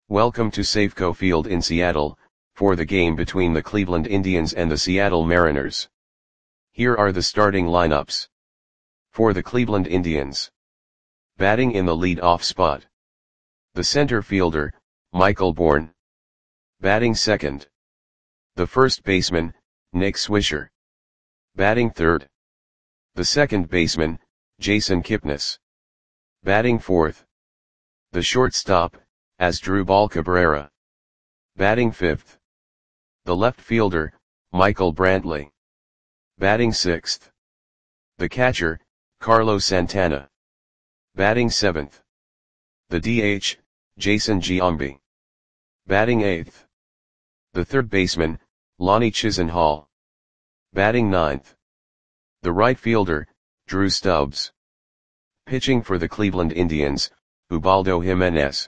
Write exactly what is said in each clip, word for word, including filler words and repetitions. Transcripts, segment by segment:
Welcome to Safeco Field in Seattle, for the game between the Cleveland Indians and the Seattle Mariners. Here are the starting lineups. For the Cleveland Indians. Batting in the lead-off spot. The center fielder, Michael Bourn. Batting second. The first baseman, Nick Swisher. Batting third. The second baseman, Jason Kipnis. Batting fourth. The shortstop, Asdrubal Cabrera. Batting fifth. The left fielder, Michael Brantley. Batting sixth. The catcher, Carlos Santana. Batting seventh. The D H, Jason Giambi. Batting eighth. The third baseman, Lonnie Chisenhall. Batting ninth. The right fielder, Drew Stubbs. Pitching for the Cleveland Indians, Ubaldo Jimenez.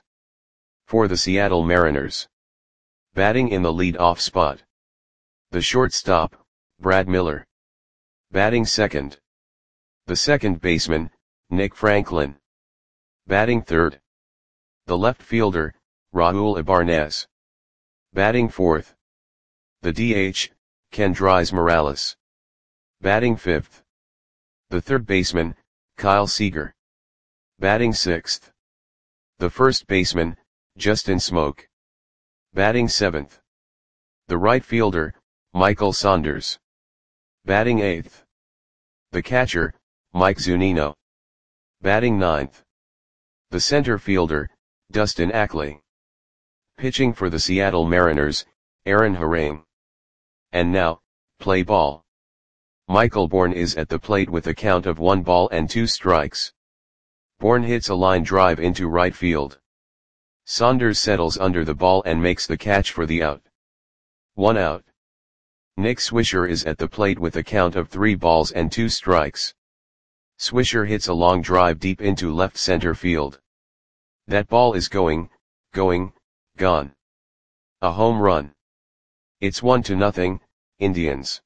For the Seattle Mariners. Batting in the lead-off spot. The shortstop, Brad Miller. Batting second. The second baseman, Nick Franklin. Batting third. The left fielder, Raul Ibarnez. Batting fourth. The D H, Kendrys Morales. Batting fifth. The third baseman, Kyle Seager. Batting sixth. The first baseman, Justin Smoak. Batting seventh. The right fielder, Michael Saunders. Batting eighth. The catcher, Mike Zunino. Batting ninth. The center fielder, Dustin Ackley. Pitching for the Seattle Mariners, Aaron Harang. And now, play ball. Michael Bourn is at the plate with a count of one ball and two strikes. Bourn hits a line drive into right field. Saunders settles under the ball and makes the catch for the out. One out. Nick Swisher is at the plate with a count of three balls and two strikes. Swisher hits a long drive deep into left center field. That ball is going, going, gone. A home run. It's one to nothing, Indians.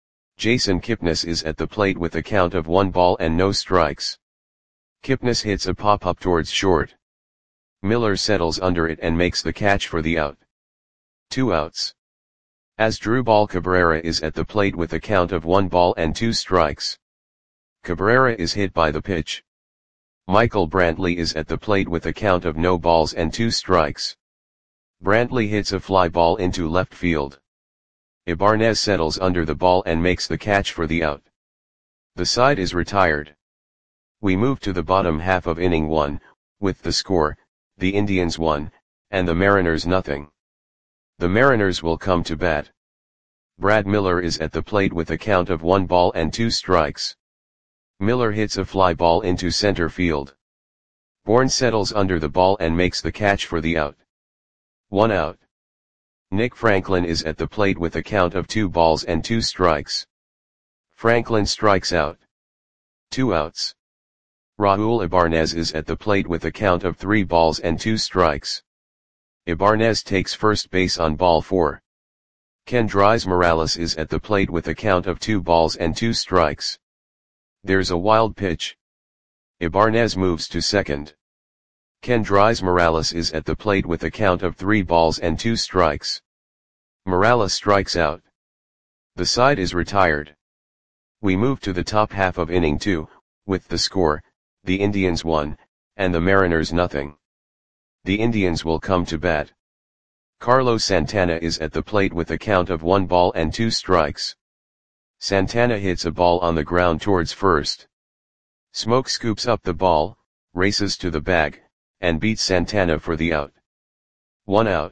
Jason Kipnis is at the plate with a count of one ball and no strikes. Kipnis hits a pop-up towards short. Miller settles under it and makes the catch for the out. Two outs. Asdrubal Cabrera is at the plate with a count of one ball and two strikes. Cabrera is hit by the pitch. Michael Brantley is at the plate with a count of no balls and two strikes. Brantley hits a fly ball into left field. Ibarnez settles under the ball and makes the catch for the out. The side is retired. We move to the bottom half of inning one, with the score, the Indians one, and the Mariners nothing. The Mariners will come to bat. Brad Miller is at the plate with a count of one ball and two strikes. Miller hits a fly ball into center field. Bourn settles under the ball and makes the catch for the out. One out. Nick Franklin is at the plate with a count of two balls and two strikes. Franklin strikes out. Two outs. Raul Ibarnez is at the plate with a count of three balls and two strikes. Ibarnez takes first base on ball four. Kendrys Morales is at the plate with a count of two balls and two strikes. There's a wild pitch. Ibarnez moves to second. Kendrys Morales is at the plate with a count of three balls and two strikes. Morales strikes out. The side is retired. We move to the top half of inning two, with the score, the Indians one, and the Mariners nothing. The Indians will come to bat. Carlos Santana is at the plate with a count of one ball and two strikes. Santana hits a ball on the ground towards first. Smoak scoops up the ball, races to the bag, and beats Santana for the out. One out.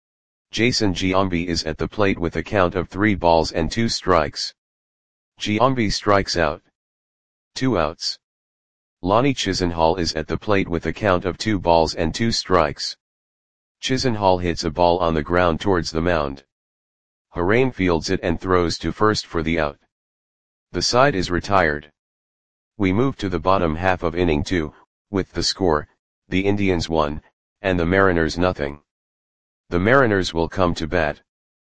Jason Giambi is at the plate with a count of three balls and two strikes. Giambi strikes out. Two outs. Lonnie Chisenhall is at the plate with a count of two balls and two strikes. Chisenhall hits a ball on the ground towards the mound. Harang fields it and throws to first for the out. The side is retired. We move to the bottom half of inning two, with the score, the Indians one, and the Mariners nothing. The Mariners will come to bat.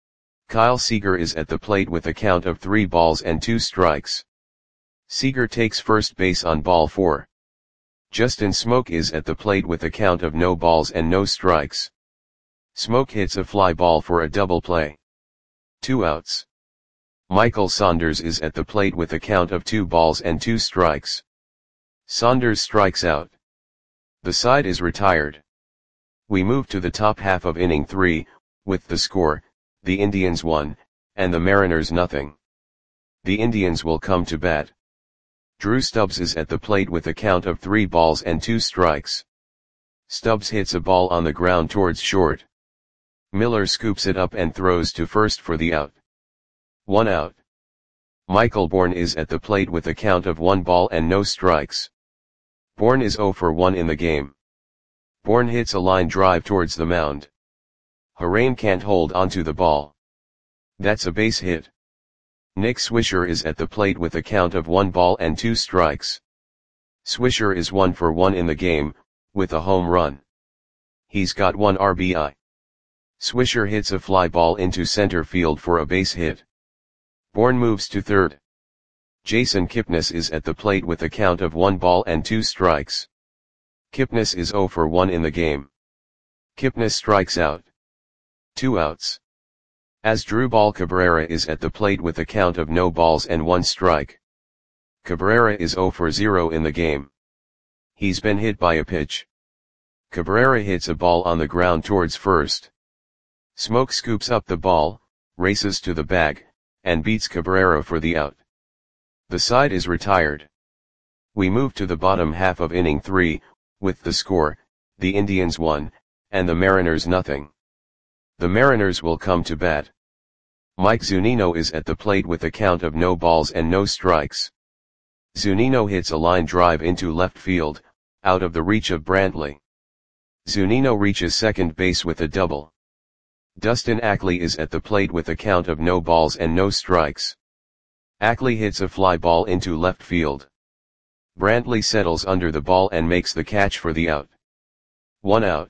Kyle Seager is at the plate with a count of three balls and two strikes. Seager takes first base on ball four. Justin Smoak is at the plate with a count of no balls and no strikes. Smoke hits a fly ball for a double play. Two outs. Michael Saunders is at the plate with a count of two balls and two strikes. Saunders strikes out. The side is retired. We move to the top half of inning three, with the score, the Indians one, and the Mariners nothing. The Indians will come to bat. Drew Stubbs is at the plate with a count of three balls and two strikes. Stubbs hits a ball on the ground towards short. Miller scoops it up and throws to first for the out. One out. Michael Bourn is at the plate with a count of one ball and no strikes. Bourn is oh for one in the game. Bourn hits a line drive towards the mound. Harain can't hold onto the ball. That's a base hit. Nick Swisher is at the plate with a count of one ball and two strikes. Swisher is one for one in the game, with a home run. He's got one R B I. Swisher hits a fly ball into center field for a base hit. Bourn moves to third. Jason Kipnis is at the plate with a count of one ball and two strikes. Kipnis is oh for one in the game. Kipnis strikes out. Two outs. Asdrubal Cabrera is at the plate with a count of no balls and one strike. Cabrera is oh for zero in the game. He's been hit by a pitch. Cabrera hits a ball on the ground towards first. Smoke scoops up the ball, races to the bag, and beats Cabrera for the out. The side is retired. We move to the bottom half of inning three, with the score, the Indians one, and the Mariners nothing. The Mariners will come to bat. Mike Zunino is at the plate with a count of no balls and no strikes. Zunino hits a line drive into left field, out of the reach of Brantley. Zunino reaches second base with a double. Dustin Ackley is at the plate with a count of no balls and no strikes. Ackley hits a fly ball into left field. Brantley settles under the ball and makes the catch for the out. One out.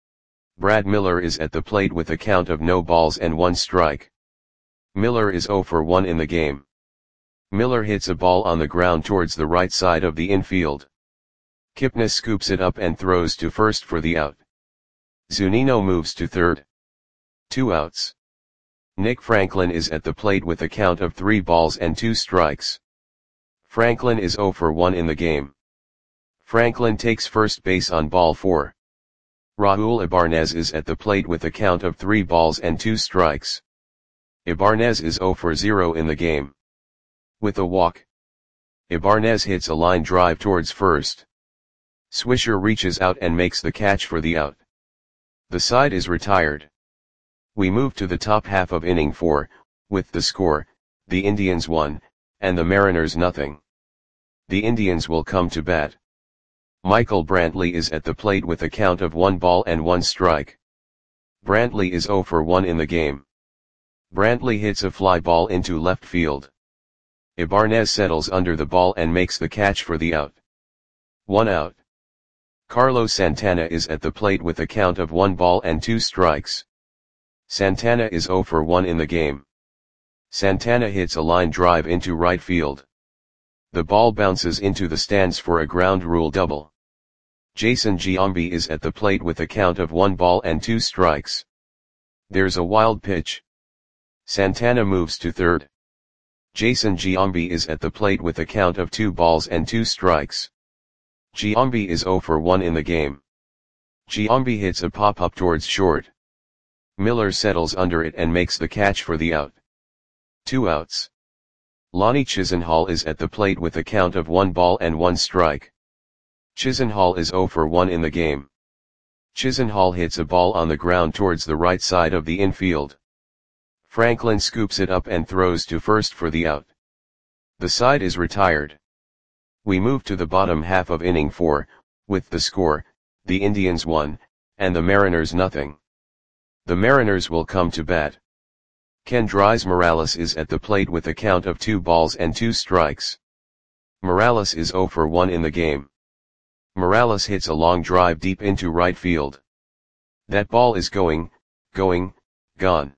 Brad Miller is at the plate with a count of no balls and one strike. Miller is oh for one in the game. Miller hits a ball on the ground towards the right side of the infield. Kipnis scoops it up and throws to first for the out. Zunino moves to third. Two outs. Nick Franklin is at the plate with a count of three balls and two strikes. Franklin is oh for one in the game. Franklin takes first base on ball four. Raul Ibanez is at the plate with a count of three balls and two strikes. Ibanez is oh for zero in the game. With a walk. Ibanez hits a line drive towards first. Swisher reaches out and makes the catch for the out. The side is retired. We move to the top half of inning four, with the score, the Indians one, and the Mariners nothing. The Indians will come to bat. Michael Brantley is at the plate with a count of one ball and one strike. Brantley is oh for one in the game. Brantley hits a fly ball into left field. Ibanez settles under the ball and makes the catch for the out. One out. Carlos Santana is at the plate with a count of one ball and two strikes. Santana is oh for one in the game. Santana hits a line drive into right field. The ball bounces into the stands for a ground rule double. Jason Giambi is at the plate with a count of one ball and two strikes. There's a wild pitch. Santana moves to third. Jason Giambi is at the plate with a count of two balls and two strikes. Giambi is oh for one in the game. Giambi hits a pop-up towards short. Miller settles under it and makes the catch for the out. Two outs. Lonnie Chisenhall is at the plate with a count of one ball and one strike. Chisenhall is oh for one in the game. Chisenhall hits a ball on the ground towards the right side of the infield. Franklin scoops it up and throws to first for the out. The side is retired. We move to the bottom half of inning four, with the score, the Indians one, and the Mariners nothing. The Mariners will come to bat. Kendrys Morales is at the plate with a count of two balls and two strikes. Morales is oh for one in the game. Morales hits a long drive deep into right field. That ball is going, going, gone.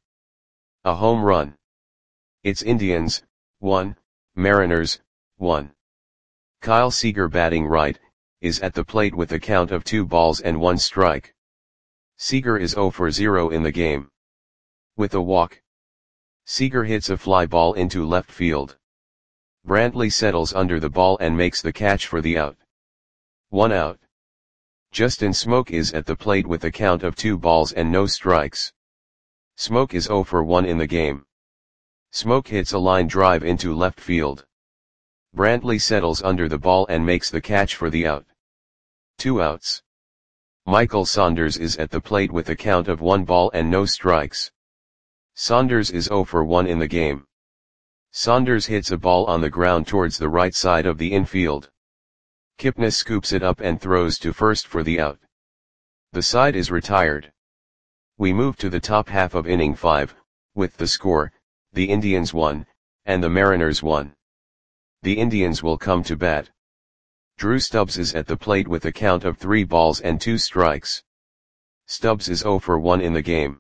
A home run. It's Indians, one, Mariners, one. Kyle Seager batting right, is at the plate with a count of two balls and one strike. Seager is zero for zero in the game. With a walk, Seager hits a fly ball into left field. Brantley settles under the ball and makes the catch for the out. One out. Justin Smoak is at the plate with a count of two balls and no strikes. Smoak is zero for one in the game. Smoak hits a line drive into left field. Brantley settles under the ball and makes the catch for the out. Two outs. Michael Saunders is at the plate with a count of one ball and no strikes. Saunders is zero for one in the game. Saunders hits a ball on the ground towards the right side of the infield. Kipnis scoops it up and throws to first for the out. The side is retired. We move to the top half of inning five, with the score, the Indians won, and the Mariners won. The Indians will come to bat. Drew Stubbs is at the plate with a count of three balls and two strikes. Stubbs is zero for one in the game.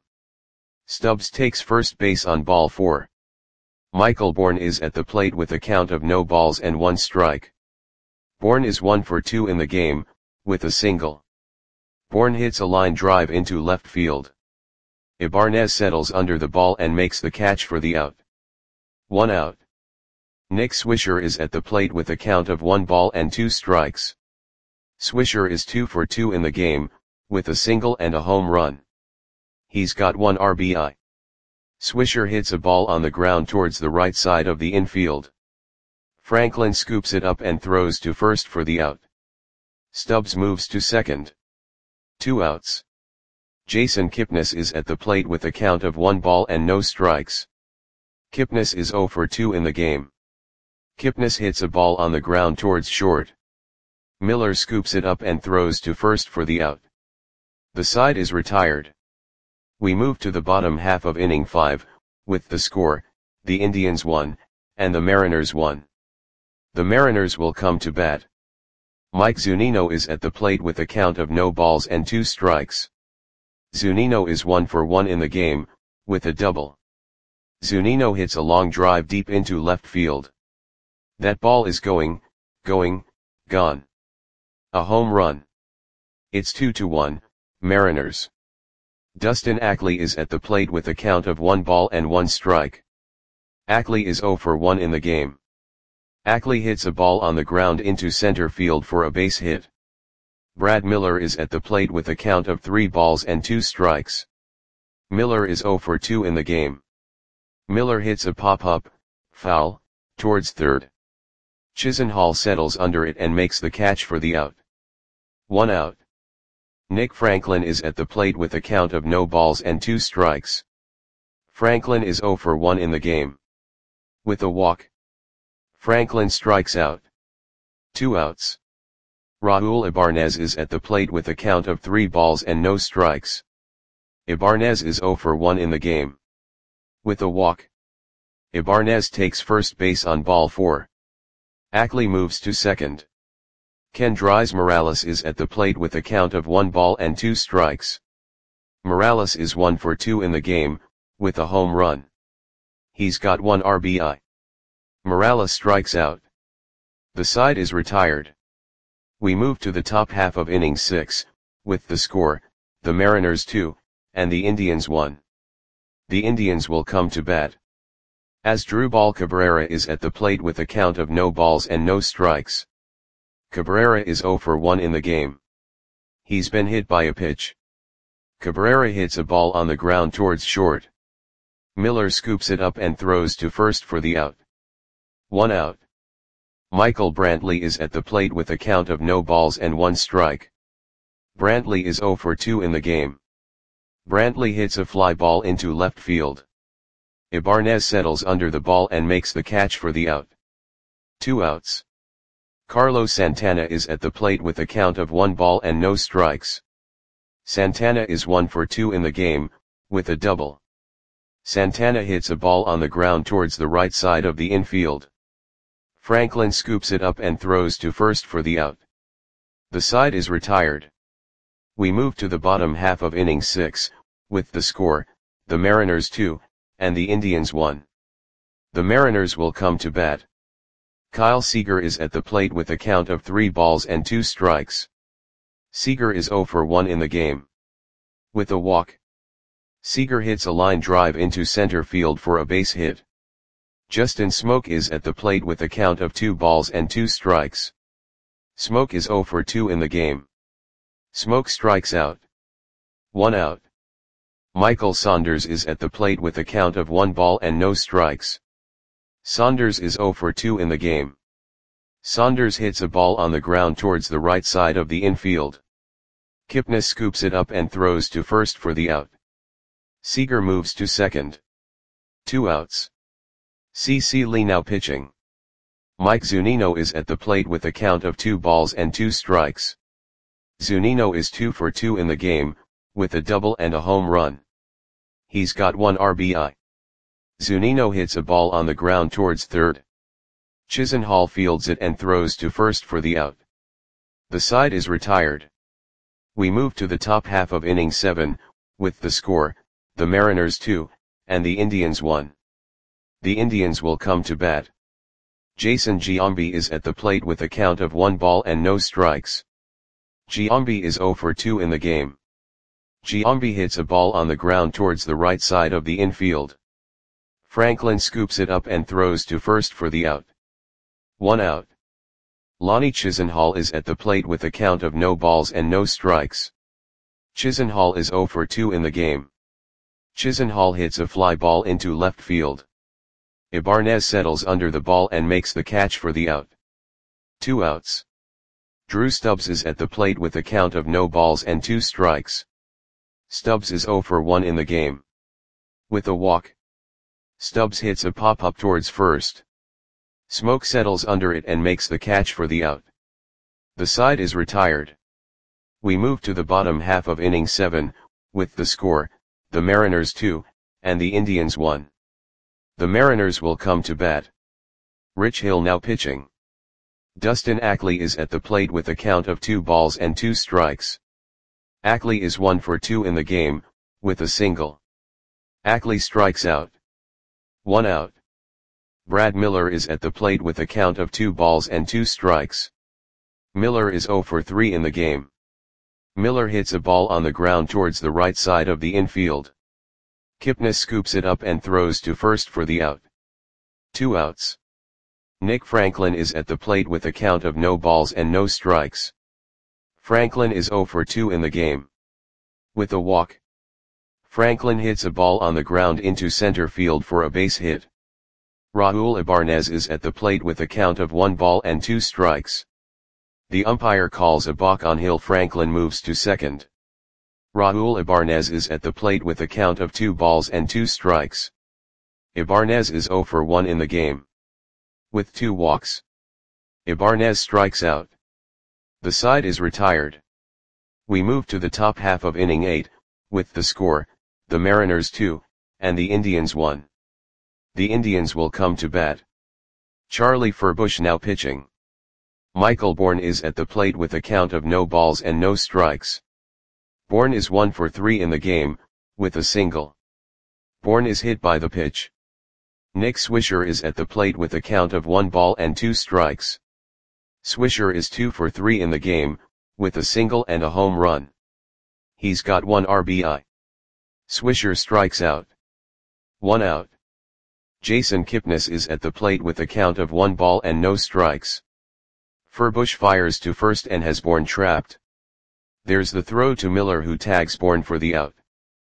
Stubbs takes first base on ball four. Michael Bourne is at the plate with a count of no balls and one strike. Bourne is one for two in the game, with a single. Bourne hits a line drive into left field. Ibanez settles under the ball and makes the catch for the out. One out. Nick Swisher is at the plate with a count of one ball and two strikes. Swisher is two for two in the game, with a single and a home run. He's got one R B I. Swisher hits a ball on the ground towards the right side of the infield. Franklin scoops it up and throws to first for the out. Stubbs moves to second. Two outs. Jason Kipnis is at the plate with a count of one ball and no strikes. Kipnis is zero for two in the game. Kipnis hits a ball on the ground towards short. Miller scoops it up and throws to first for the out. The side is retired. We move to the bottom half of inning five, with the score, the Indians won, and the Mariners won. The Mariners will come to bat. Mike Zunino is at the plate with a count of no balls and two strikes. Zunino is one for one in the game, with a double. Zunino hits a long drive deep into left field. That ball is going, going, gone. A home run. It's two to one, Mariners. Dustin Ackley is at the plate with a count of one ball and one strike. Ackley is zero for one in the game. Ackley hits a ball on the ground into center field for a base hit. Brad Miller is at the plate with a count of three balls and two strikes. Miller is zero for two in the game. Miller hits a pop-up, foul, towards third. Chisenhall settles under it and makes the catch for the out. One out. Nick Franklin is at the plate with a count of no balls and two strikes. Franklin is zero for one in the game. With a walk, Franklin strikes out. Two outs. Raul Ibanez is at the plate with a count of three balls and no strikes. Ibanez is zero for one in the game. With a walk, Ibanez takes first base on ball four. Ackley moves to second. Kendrys Morales is at the plate with a count of one ball and two strikes. Morales is one for two in the game, with a home run. He's got one R B I. Morales strikes out. The side is retired. We move to the top half of inning six, with the score, the Mariners two, and the Indians one. The Indians will come to bat. Asdrubal Cabrera is at the plate with a count of no balls and no strikes. Cabrera is zero for one in the game. He's been hit by a pitch. Cabrera hits a ball on the ground towards short. Miller scoops it up and throws to first for the out. One out. Michael Brantley is at the plate with a count of no balls and one strike. Brantley is zero for two in the game. Brantley hits a fly ball into left field. Ibanez settles under the ball and makes the catch for the out. Two outs. Carlos Santana is at the plate with a count of one ball and no strikes. Santana is one for two in the game, with a double. Santana hits a ball on the ground towards the right side of the infield. Franklin scoops it up and throws to first for the out. The side is retired. We move to the bottom half of inning six, with the score, the Mariners two, and the Indians one. The Mariners will come to bat. Kyle Seager is at the plate with a count of three balls and two strikes. Seager is zero for one in the game. With a walk, Seager hits a line drive into center field for a base hit. Justin Smoak is at the plate with a count of two balls and two strikes. Smoak is zero for two in the game. Smoak strikes out. One out. Michael Saunders is at the plate with a count of one ball and no strikes. Saunders is zero for two in the game. Saunders hits a ball on the ground towards the right side of the infield. Kipnis scoops it up and throws to first for the out. Seager moves to second. Two outs. C C Lee now pitching. Mike Zunino is at the plate with a count of two balls and two strikes. Zunino is two for two in the game, with a double and a home run. He's got one R B I. Zunino hits a ball on the ground towards third. Chisenhall fields it and throws to first for the out. The side is retired. We move to the top half of inning seven, with the score, the Mariners two, and the Indians one. The Indians will come to bat. Jason Giambi is at the plate with a count of one ball and no strikes. Giambi is zero for two in the game. Giambi hits a ball on the ground towards the right side of the infield. Franklin scoops it up and throws to first for the out. One out. Lonnie Chisenhall is at the plate with a count of no balls and no strikes. Chisenhall is zero for two in the game. Chisenhall hits a fly ball into left field. Ibanez settles under the ball and makes the catch for the out. Two outs. Drew Stubbs is at the plate with a count of no balls and two strikes. Stubbs is zero for one in the game. With a walk, Stubbs hits a pop-up towards first. Smoak settles under it and makes the catch for the out. The side is retired. We move to the bottom half of inning seven, with the score, the Mariners two, and the Indians one. The Mariners will come to bat. Rich Hill now pitching. Dustin Ackley is at the plate with a count of two balls and two strikes. Ackley is one for two in the game, with a single. Ackley strikes out. One out. Brad Miller is at the plate with a count of two balls and two strikes. Miller is zero for three in the game. Miller hits a ball on the ground towards the right side of the infield. Kipnis scoops it up and throws to first for the out. Two outs. Nick Franklin is at the plate with a count of no balls and no strikes. Franklin is zero for two in the game. With a walk, Franklin hits a ball on the ground into center field for a base hit. Raul Ibanez is at the plate with a count of one ball and two strikes. The umpire calls a balk on Hill. Franklin moves to second. Raul Ibanez is at the plate with a count of two balls and two strikes. Ibanez is zero for one in the game. With two walks, Ibanez strikes out. The side is retired. We move to the top half of inning eight, with the score, the Mariners two, and the Indians one. The Indians will come to bat. Charlie Furbush now pitching. Michael Bourne is at the plate with a count of no balls and no strikes. Bourne is one for three in the game, with a single. Bourne is hit by the pitch. Nick Swisher is at the plate with a count of one ball and two strikes. Swisher is two for three in the game, with a single and a home run. He's got one R B I. Swisher strikes out. One out. Jason Kipnis is at the plate with a count of one ball and no strikes. Furbush fires to first and has Bourne trapped. There's the throw to Miller, who tags Bourne for the out.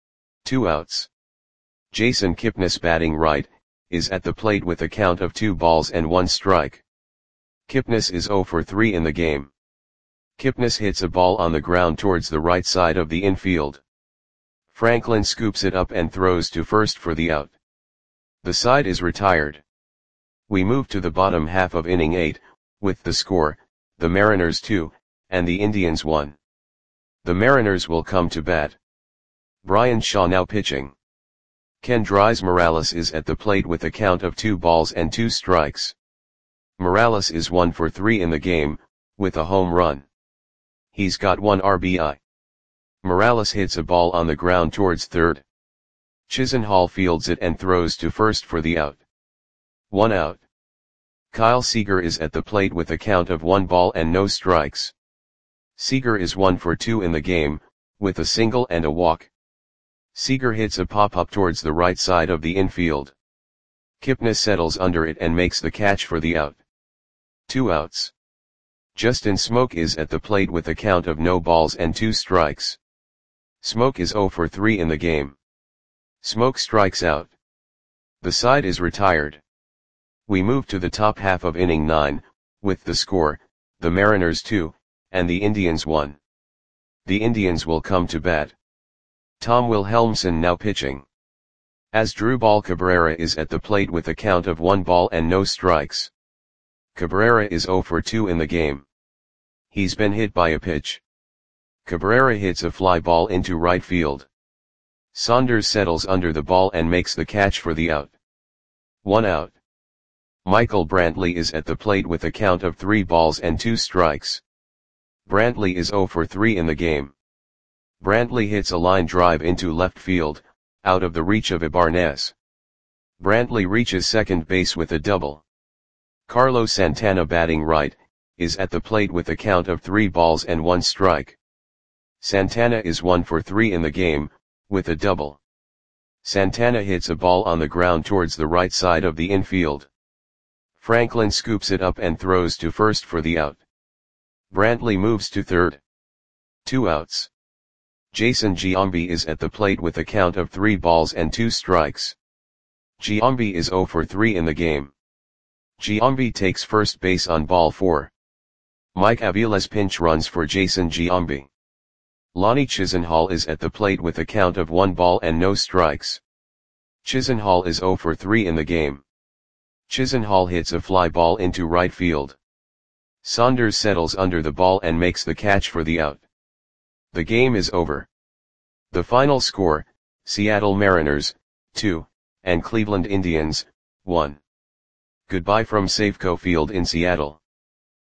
Two outs. Jason Kipnis, batting right, is at the plate with a count of two balls and one strike. Kipnis is zero for three in the game. Kipnis hits a ball on the ground towards the right side of the infield. Franklin scoops it up and throws to first for the out. The side is retired. We move to the bottom half of inning eight, with the score, the Mariners two, and the Indians one. The Mariners will come to bat. Brian Shaw now pitching. Kendrys Morales is at the plate with a count of two balls and two strikes. Morales is one for three in the game, with a home run. He's got one R B I. Morales hits a ball on the ground towards third. Chisenhall fields it and throws to first for the out. One out. Kyle Seager is at the plate with a count of one ball and no strikes. Seager is one for two in the game, with a single and a walk. Seager hits a pop-up towards the right side of the infield. Kipnis settles under it and makes the catch for the out. Two outs. Justin Smoke is at the plate with a count of no balls and two strikes. Smoke is oh for three in the game. Smoke strikes out. The side is retired. We move to the top half of inning nine, with the score, the Mariners two, and the Indians one. The Indians will come to bat. Tom Wilhelmsen now pitching. Asdrubal Cabrera is at the plate with a count of one ball and no strikes. Cabrera is oh for two in the game. He's been hit by a pitch. Cabrera hits a fly ball into right field. Saunders settles under the ball and makes the catch for the out. One out. Michael Brantley is at the plate with a count of three balls and two strikes. Brantley is oh for three in the game. Brantley hits a line drive into left field, out of the reach of Ibarnes. Brantley reaches second base with a double. Carlos Santana, batting right, is at the plate with a count of three balls and one strike. Santana is one for three in the game, with a double. Santana hits a ball on the ground towards the right side of the infield. Franklin scoops it up and throws to first for the out. Brantley moves to third. Two outs. Jason Giambi is at the plate with a count of three balls and two strikes. Giambi is oh for three in the game. Giambi takes first base on ball four. Mike Aviles pinch runs for Jason Giambi. Lonnie Chisenhall is at the plate with a count of one ball and no strikes. Chisenhall is oh for three in the game. Chisenhall hits a fly ball into right field. Saunders settles under the ball and makes the catch for the out. The game is over. The final score, Seattle Mariners, two, and Cleveland Indians, one. Goodbye from Safeco Field in Seattle.